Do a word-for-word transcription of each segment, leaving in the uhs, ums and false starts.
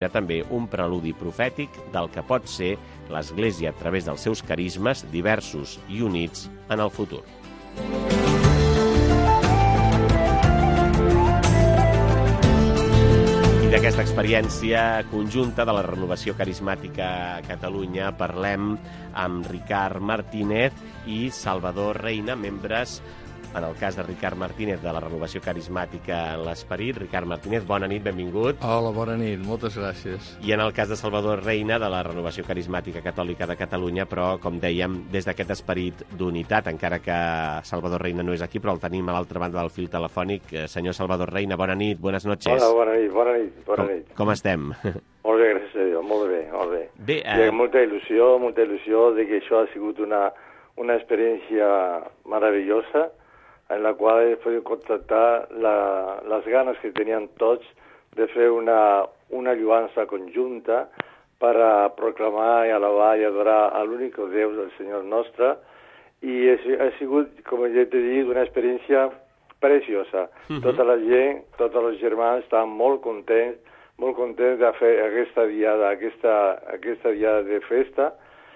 Hi ha també un preludi profètic del que pot ser l'Església a través dels seus carismes diversos i units en el futur. I d'aquesta experiència conjunta de la renovació carismàtica a Catalunya parlem amb Ricard Martínez i Salvador Reina, membres, en el cas de Ricard Martínez, de la renovació carismàtica en l'Esperit. Ricard Martínez, bona nit, benvingut. Hola, bona nit, moltes gràcies. I en el cas de Salvador Reina, de la renovació carismàtica catòlica de Catalunya, però, com dèiem, des d'aquest esperit d'unitat, encara que Salvador Reina no és aquí, però el tenim a l'altra banda del fil telefònic. Senyor Salvador Reina, bona nit, buenas noches. Hola, bona nit, bona nit, bona com, nit. Com estem? Molt bé, gràcies a Déu, molt bé, molt bé. Bé, eh... I amb molta il·lusió, molta il·lusió de que això ha sigut una, una experiència meravellosa, en la qual he pogut contactar la, les ganes que tenien tots de fer una, una lluança conjunta per a proclamar i alabar i adorar a l'únic Déu, el Senyor nostre, i ha, ha sigut, com ja t'he dit, una experiència preciosa. Uh -huh. Tota la gent, tots els germans estaven molt contents, molt contents de fer aquesta diada, aquesta, aquesta diada de festa,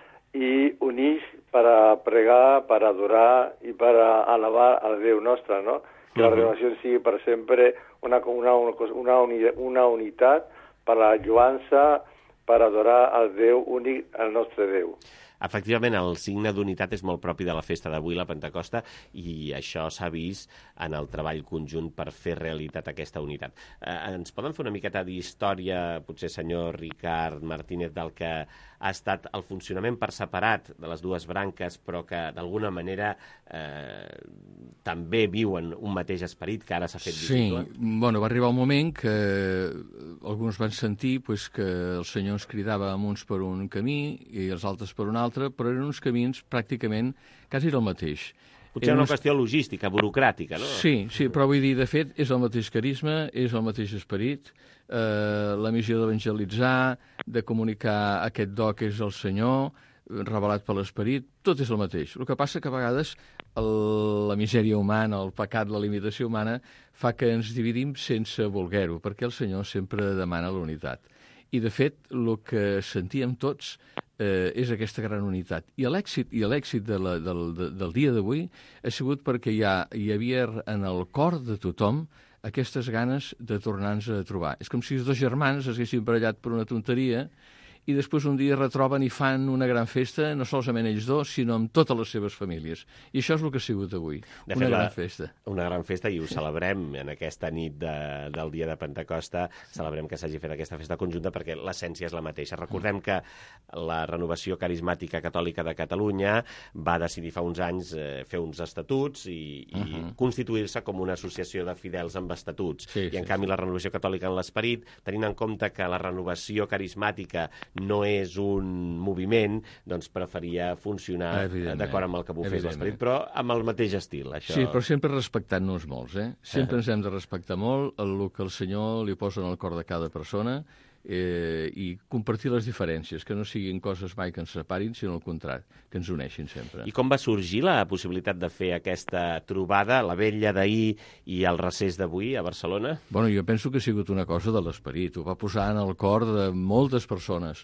i units per a pregar, per a adorar i per a alabar al Déu nostre, no? Que la renovació sigui per sempre una, una, una, una unitat per a la lluança, per adorar al Déu únic, el nostre Déu. Efectivament, el signe d'unitat és molt propi de la festa d'avui, la Pentecosta, i això s'ha vist en el treball conjunt per fer realitat aquesta unitat. Eh, ens poden fer una miqueta d'història, potser, senyor Ricard Martínez, del que ha estat el funcionament per separat de les dues branques, però que d'alguna manera eh, també viuen un mateix esperit que ara s'ha fet visible? Sí, bueno, va arribar un moment que alguns van sentir pues, que el Senyor ens cridava amb uns per un camí i els altres per un altre, però eren uns camins pràcticament quasi el mateix. Potser una uns... qüestió logística, burocràtica, no? Sí, sí, però vull dir, de fet, és el mateix carisma, és el mateix esperit, eh, la missió d'evangelitzar, de comunicar aquest do que és el Senyor, revelat per l'esperit, tot és el mateix. El que passa que a vegades el, la misèria humana, el pecat, la limitació humana, fa que ens dividim sense voler-ho, perquè el Senyor sempre demana la unitat. I, de fet, el que sentíem tots eh, és aquesta gran unitat. I l'èxit i l'èxit de la, del, de, del dia d'avui ha sigut perquè hi, ha, hi havia en el cor de tothom aquestes ganes de tornar-nos a trobar. És com si els dos germans es haguessin barallat per una tonteria i després un dia retroben i fan una gran festa, no solament ells dos, sinó amb totes les seves famílies. I això és el que ha sigut avui, de una fet, gran la, festa. Una gran festa, i ho celebrem en aquesta nit de, del dia de Pentecosta, celebrem que s'hagi fet aquesta festa conjunta perquè l'essència és la mateixa. Recordem que la Renovació Carismàtica Catòlica de Catalunya va decidir fa uns anys eh, fer uns estatuts i, i uh-huh. constituir-se com una associació de fidels amb estatuts. Sí, I en sí, canvi sí. la Renovació Catòlica en l'Esperit, tenint en compte que la renovació carismàtica no és un moviment, doncs preferia funcionar d'acord amb el que bufés l'Esperit, però amb el mateix estil. Això... Sí, però sempre respectant-nos molts, eh? Sempre ens hem de respectar molt el que el Senyor li posa en el cor de cada persona eh, i compartir les diferències, que no siguin coses mai que ens separin, sinó al contrari, que ens uneixin sempre. I com va sorgir la possibilitat de fer aquesta trobada, la vella d'ahir i el recés d'avui a Barcelona? Bueno, jo penso que ha sigut una cosa de l'esperit, ho va posar en el cor de moltes persones.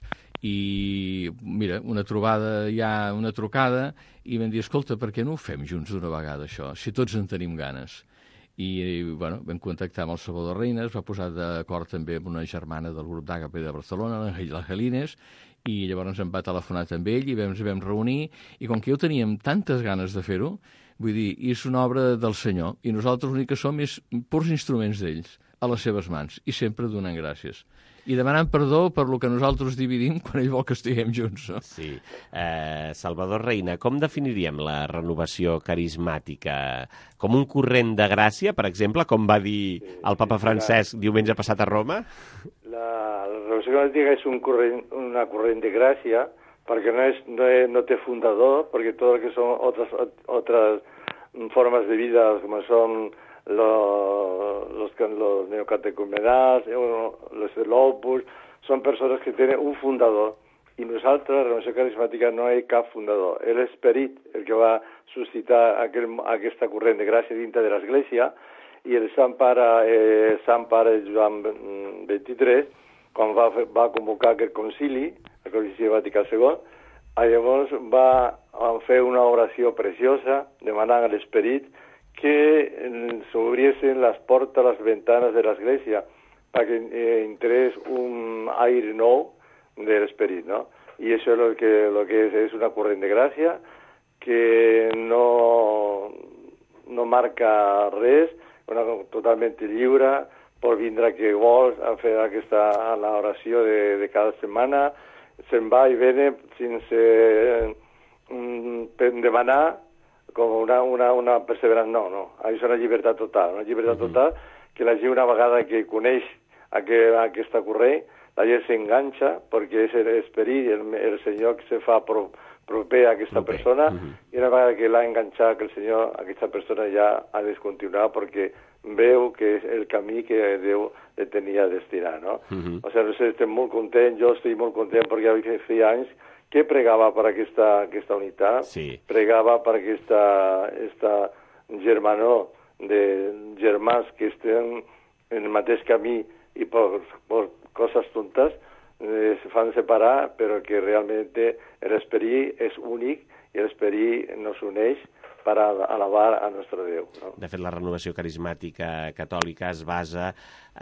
I, mira, una trobada, ja una trucada, i vam dir, escolta, per què no ho fem junts d'una vegada, això, si tots en tenim ganes? I, bueno, vam contactar amb el Salvador Reina, es va posar d'acord també amb una germana del grup d'Àgape de Barcelona, l'Angelines, i llavors em va telefonar també ell i vam, ens vam reunir, i com que jo teníem tantes ganes de fer-ho, vull dir, és una obra del Senyor, i nosaltres l'únic que som és purs instruments d'ells, a les seves mans, i sempre donant gràcies. I demanant perdó per lo que nosaltres dividim quan ell vol que estiguem junts. No? Sí. Eh, Salvador Reina, com definiríem la renovació carismàtica? Com un corrent de gràcia, per exemple, com va dir el papa Francesc diumenge passat a Roma? La, la renovació carismàtica és un corrent, una corrent de gràcia, perquè no, és, no, és, no té fundador, perquè tot el que són altres, altres formes de vida, com són Los, los, los neocatecumenals, los del Opus, són persones que tenen un fundador, i nosaltres, la renovació carismàtica, no hi ha cap fundador. És l'esperit el que va suscitar aquel, aquesta corrent de gràcia dintre de l'Església, i el Sant Pare, eh, Sant Pare Joan vint-i-tres quan va, fer, va convocar aquest concili, el concili Vaticà segon, llavors va fer una oració preciosa demanant a l'esperit que s'obriesen les portes, les ventanes de l'església perquè eh, entrés un aire nou de l'esperit, no? I això és el que, lo que és, és una corrent de gràcia que no, no marca res, una, totalment lliure, pot vindre que vols a fer aquesta a l'oració de, de cada setmana, se'n va i vene sense eh, demanar com una, una, una perseverança. No, no, això és una llibertat total, una llibertat mm-hmm. total que la gent una vegada que coneix aquest, aquesta corrent, la gent s'enganxa perquè és l'esperit, el, el Senyor que se fa pro, proper a aquesta proper. persona mm-hmm. i una vegada que l'ha enganxat que el Senyor, aquesta persona ja ha de continuar perquè veu que és el camí que Déu le tenia destinat, no? Mm-hmm. O sigui, nosaltres estem molt contents, jo estic molt content perquè ja feia anys que pregava per aquesta, aquesta unitat, sí. pregava per aquesta, aquesta germanor de germans que estem en el mateix camí i per, per coses tontes eh, se fan separar, però que realment l'esperit és únic i l'esperit nos uneix per alabar a nostre Déu. No? De fet, la renovació carismàtica catòlica es basa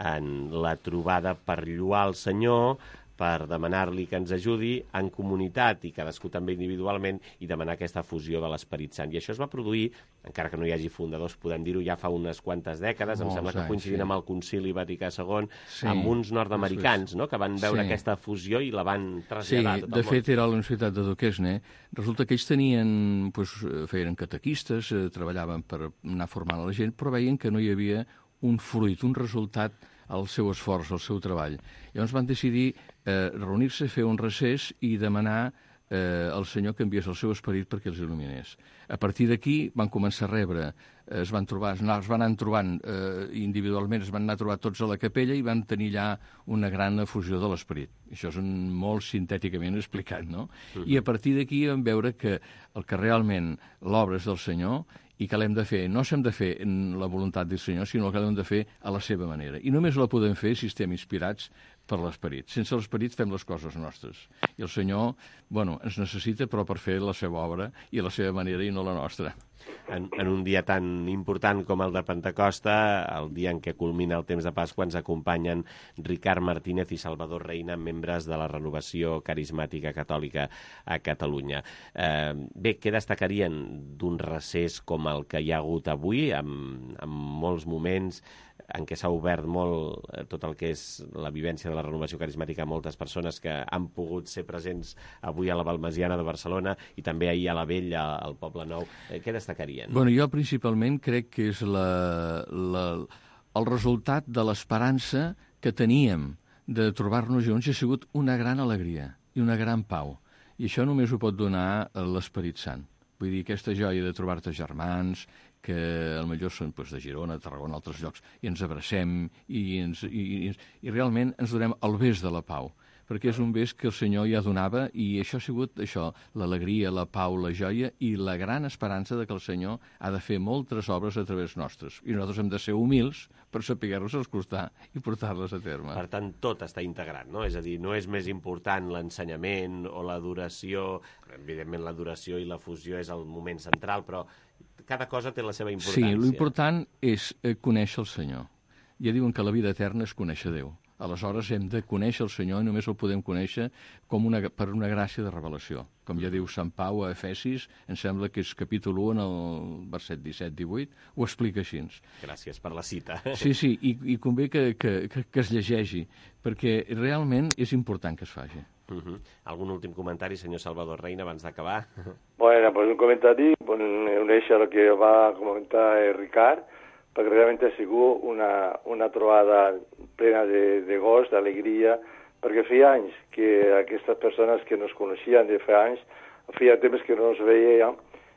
en la trobada per lloar el Senyor, per demanar-li que ens ajudi en comunitat i cadascú també individualment i demanar aquesta fusió de l'Esperit Sant. I això es va produir, encara que no hi hagi fundadors, podem dir-ho ja fa unes quantes dècades, em sembla que coincidint sí. amb el Concili Vaticà segon, sí. amb uns nord-americans, no?, que van veure sí. aquesta fusió i la van traslladar sí, a tot el món. De fet, era a la Universitat de Duquesne. Resulta que ells tenien, doncs, feien catequistes, eh, treballaven per anar formant a la gent, però veien que no hi havia un fruit, un resultat al seu esforç, al seu treball. Llavors van decidir eh, reunir-se, fer un recés i demanar eh, al Senyor que enviés el seu esperit perquè els il·luminés. A partir d'aquí van començar a rebre, eh, es van trobar, es van anar trobant eh, individualment, es van anar a trobar tots a la capella i van tenir allà una gran efusió de l'esperit. Això és un, molt sintèticament explicat, no? Uh-huh. I a partir d'aquí vam veure que el que realment l'obra és del Senyor i que l'hem de fer, no s'hem de fer en la voluntat del Senyor, sinó que l'hem de fer a la seva manera. I només la podem fer si estem inspirats per l'esperit. Sense l'esperit fem les coses nostres. I el Senyor, bueno, ens necessita, però per fer la seva obra i la seva manera i no la nostra. En, en un dia tan important com el de Pentecosta, el dia en què culmina el temps de Pasqua, ens acompanyen Ricard Martínez i Salvador Reina, membres de la Renovació Carismàtica Catòlica a Catalunya. Eh, bé, què destacarien d'un recés com el que hi ha hagut avui, amb, amb molts moments en què s'ha obert molt eh, tot el que és la vivència de la renovació carismàtica a moltes persones que han pogut ser presents avui a la Balmesiana de Barcelona i també ahir a la Vella, al Poble Nou. Eh, què destacarien? Bueno, jo principalment crec que és la, la, el resultat de l'esperança que teníem de trobar-nos junts ha sigut una gran alegria i una gran pau. I això només ho pot donar l'Esperit Sant. Vull dir, aquesta joia de trobar-te germans, que potser són doncs, de Girona, Tarragona, altres llocs, i ens abracem i, ens, i, i, i realment ens donem el bes de la pau, perquè és un bes que el Senyor ja donava i això ha sigut això, l'alegria, la pau, la joia i la gran esperança de que el Senyor ha de fer moltes obres a través nostres. I nosaltres hem de ser humils per saber-nos escoltar i portar-les a terme. Per tant, tot està integrat, no? És a dir, no és més important l'ensenyament o l'adoració. Evidentment, l'adoració i la fusió és el moment central, però cada cosa té la seva importància. Sí, l'important és conèixer el Senyor. Ja diuen que la vida eterna és conèixer Déu. Aleshores hem de conèixer el Senyor i només el podem conèixer com una, per una gràcia de revelació. Com ja diu Sant Pau a Efesis, em sembla que és capítol u en el verset disset divuit, ho explica així. Gràcies per la cita. Sí, sí, i, i convé que, que, que, que es llegeixi, perquè realment és important que es faci. Uh-huh. Algun últim comentari, senyor Salvador Reina, abans d'acabar? Bueno, pues un comentari, pues, uneix el que va comentar eh, Ricard, perquè realment ha sigut una, una trobada plena de, de goig, d'alegria, perquè feia anys que aquestes persones que no es coneixien de fa anys, feia temps que no es veien,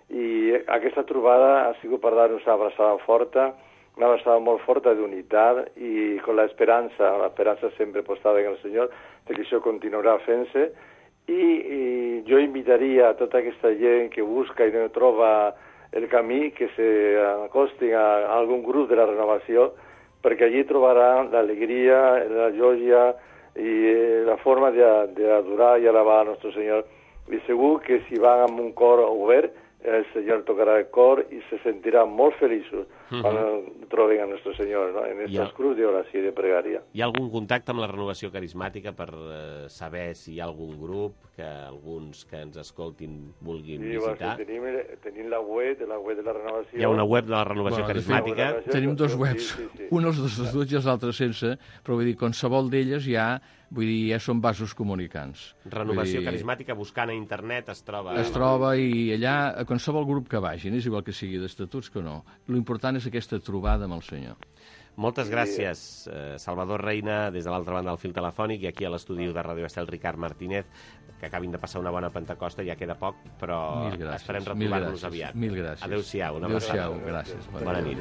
i aquesta trobada ha sigut per dar-nos una abraçada forta, una abraçada molt forta d'unitat i amb l'esperança, l'esperança sempre postada en el Senyor, que això continuarà fent-se, i, i jo invitaria a tota aquesta gent que busca i no troba el camí, que s'acostin a algun grup de la renovació, perquè allí trobaran l'alegria, la joia, y eh, la forma de, de adorar y alabar a nuestro Señor. Y segur que si van amb un cor obert, el Senyor tocarà el cor i se sentiran molt feliços uh -huh. quan troben a nuestro Senyor, ¿no? En estos ha... grups d'oració i de pregària. Hi ha algun contacte amb la renovació carismàtica per eh, saber si hi ha algun grup que alguns que ens escoltin vulguin sí, visitar? Sí, tenim, tenim la web, la web de la renovació. Hi ha una web de la renovació bueno, carismàtica. Fet, tenim dos webs, sí, sí, sí. un els dos adults i els altres sense, però vull dir, qualsevol d'elles ja, vull dir, ja són vasos comunicants. Renovació dir, carismàtica, buscant a internet, es troba... Es troba i allà, a qualsevol grup que vagin, és igual que sigui d'estatuts que no. L'important és aquesta trobada amb el Senyor. Moltes gràcies, eh, Salvador Reina, des de l'altra banda del fil telefònic, i aquí a l'estudi de Ràdio Estel, Ricard Martínez, que acabin de passar una bona Pentecosta, ja queda poc, però gràcies, esperem retrobar-nos aviat. Mil gràcies. Adéu-siau. Adéu-siau, gràcies. Bona nit.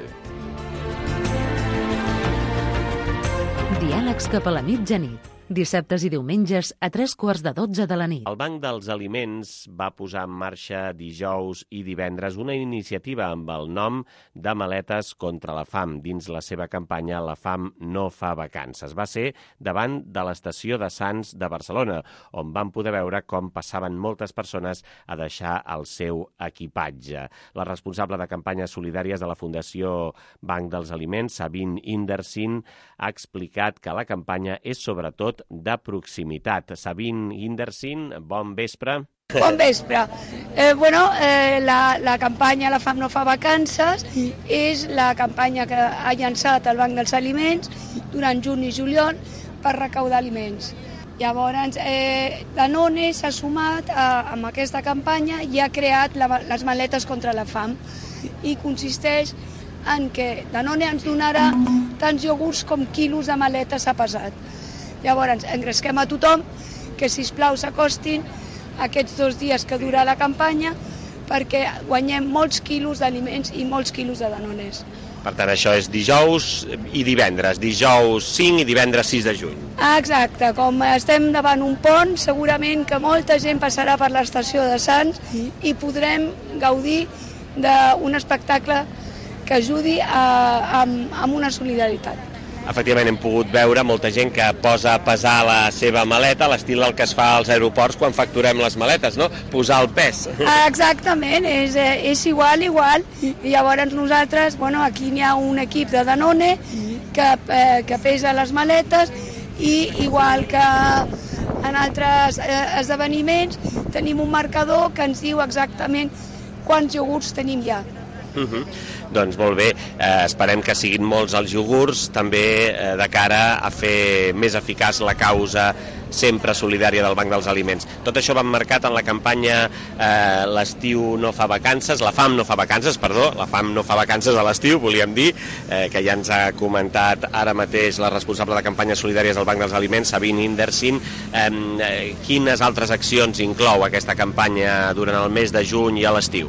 Diàlegs cap a la mitjanit. Dissabtes i diumenges a tres quarts de dotze de la nit. El Banc dels Aliments va posar en marxa dijous i divendres una iniciativa amb el nom de Maletes contra la fam, dins la seva campanya La fam no fa vacances. Va ser davant de l'estació de Sants de Barcelona, on van poder veure com passaven moltes persones a deixar el seu equipatge. La responsable de campanyes solidàries de la Fundació Banc dels Aliments, Sabine Indersin, ha explicat que la campanya és sobretot de proximitat. Sabine Indersin, bon vespre. Bon vespre. Eh, bueno, eh, la, la campanya La fam no fa vacances és la campanya que ha llançat el Banc dels Aliments durant juny i juliol per recaudar aliments. Llavors, eh, Danone s'ha sumat a, a aquesta campanya i ha creat la, les maletes contra la fam. I consisteix en que Danone ens donarà tants iogurts com quilos de maletes ha pesat. Llavors, engresquem a tothom que, sisplau, s'acostin aquests dos dies que dura la campanya perquè guanyem molts quilos d'aliments i molts quilos de Danones. Per tant, això és dijous i divendres, dijous cinc i divendres sis de juny. Ah, exacte, com estem davant un pont, segurament que molta gent passarà per l'estació de Sants i podrem gaudir d'un espectacle que ajudi a, a, a una solidaritat. Efectivament, hem pogut veure molta gent que posa a pesar la seva maleta, a l'estil del que es fa als aeroports quan facturem les maletes, no? Posar el pes. Exactament, és, és igual, igual. I llavors nosaltres, bueno, aquí n'hi ha un equip de Danone que, eh, que pesa les maletes i igual que en altres eh, esdeveniments tenim un marcador que ens diu exactament quants iogurts tenim ja. Uh -huh. Doncs molt bé, eh, esperem que siguin molts els iogurts, també eh, de cara a fer més eficaç la causa sempre solidària del Banc dels Aliments. Tot això va emmarcat en la campanya eh, l'estiu no fa vacances, la fam no fa vacances, perdó, la fam no fa vacances a l'estiu, volíem dir, eh, que ja ens ha comentat ara mateix la responsable de campanyes solidàries del Banc dels Aliments, Sabine Indersin. Eh, quines altres accions inclou aquesta campanya durant el mes de juny i a l'estiu?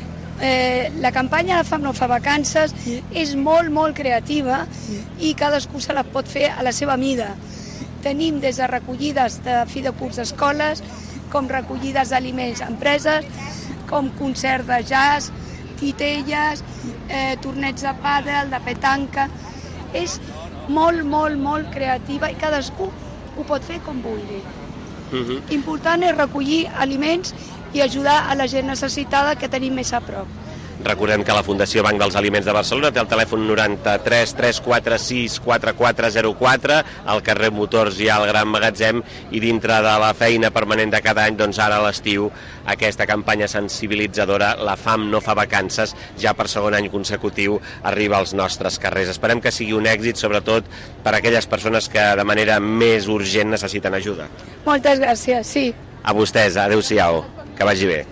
Eh, la campanya La fam no fa vacances és molt, molt creativa i cadascú se la pot fer a la seva mida. Tenim des de recollides de fi de curs d'escoles, com recollides d'aliments a empreses, com concert de jazz, titelles, eh, torneigs de pàdel, de petanca. És molt, molt, molt creativa i cadascú ho pot fer com vulgui. Uh-huh. Important és recollir aliments i ajudar a la gent necessitada que tenim més a prop. Recordem que la Fundació Banc dels Aliments de Barcelona té el telèfon noranta-tres tres quatre sis quatre quatre zero quatre, al carrer Motors hi ha el Gran Magatzem, i dintre de la feina permanent de cada any, doncs ara a l'estiu, aquesta campanya sensibilitzadora La fam no fa vacances, ja per segon any consecutiu arriba als nostres carrers. Esperem que sigui un èxit, sobretot per a aquelles persones que de manera més urgent necessiten ajuda. Moltes gràcies, sí. A vostès, adéu-siau, que vagi bé.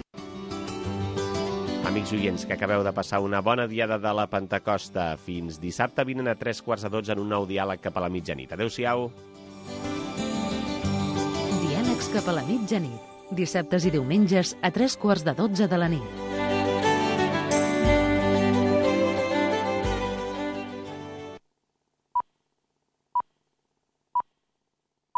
Amics oients, que acabeu de passar una bona diada de la Pentecosta. Fins dissabte vinen a tres quarts de dotze en un nou diàleg cap a la mitjanit. Adéu-siau. Diàlegs cap a la mitjanit. Dissabtes i diumenges a tres quarts de dotze de la nit.